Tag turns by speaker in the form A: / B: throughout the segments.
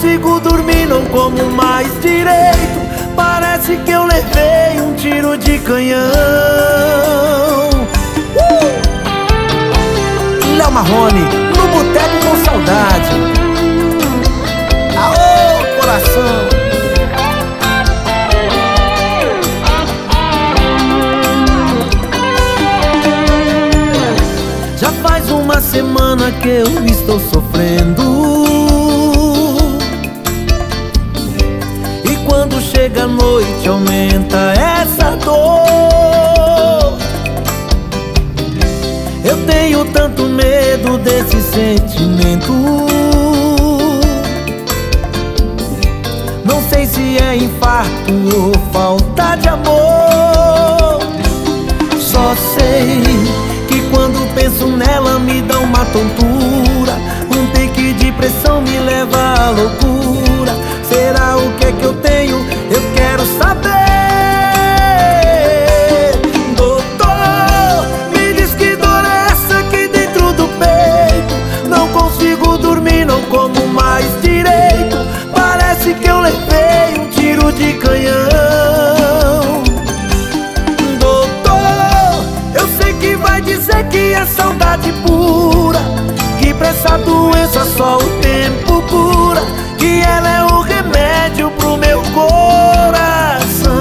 A: consigo dormir, não como mais direito. Parece que eu levei um tiro de canhão. Léo Marrone, no Boteco com Saudade. Aô, coração. Já faz uma semana que eu estou sofrendo, e quando chega a noite aumenta essa dor. Eu tenho tanto medo desse sentimento. Não sei se é infarto ou falta de amor. Só sei que quando penso nela me dá uma tontura. Um pique de pressão me leva à loucura. Será o que é que eu tenho? Eu quero saber. Doutor, me diz que dor é essa aqui dentro do peito. Não consigo dormir, não como mais direito. Parece que eu levei um tiro de canhão. Doutor, eu sei que vai dizer que é saudade pura, que pra essa doença só o tempo cura, que ela é o remédio pro meu coração.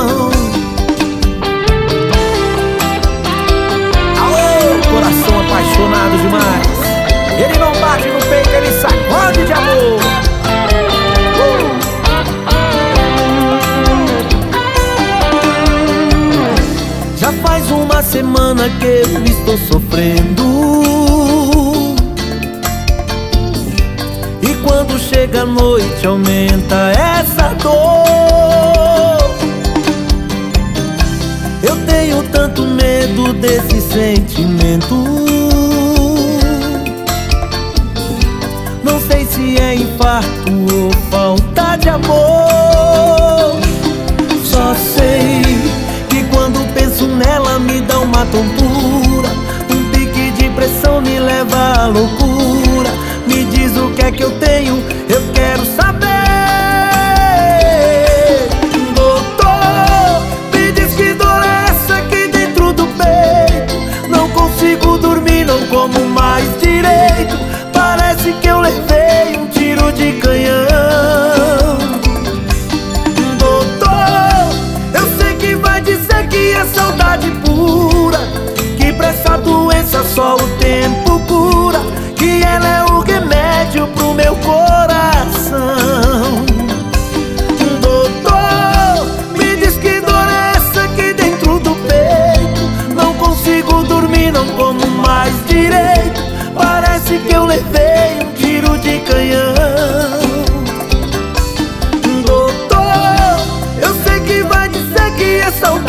A: Aô, coração apaixonado demais. Ele não bate no peito, ele sacode de amor. Já faz uma semana que eu estou sofrendo, e quando chega a noite aumenta essa dor. Eu tenho tanto medo desse sentimento. Não sei se é infarto ou falta de amor. Só sei que quando penso nela me dá uma tontura. Um pique de pressão me leva à loucura. Me diz o que é que eu tenho, eu quero saber. Doutor, me diz que dor é essa aqui dentro do peito. Não consigo dormir, não como mais direito. Parece que eu levei um tiro de canhão. Doutor, eu sei que vai dizer que é saudade pura, que pra essa doença só o tempo cura, que ela é o remédio pro meu coração. Doutor, me diz que dor é essa aqui dentro do peito. Não consigo dormir, não como mais direito. Parece que eu levei um tiro de canhão. Doutor, eu sei que vai dizer que é saudade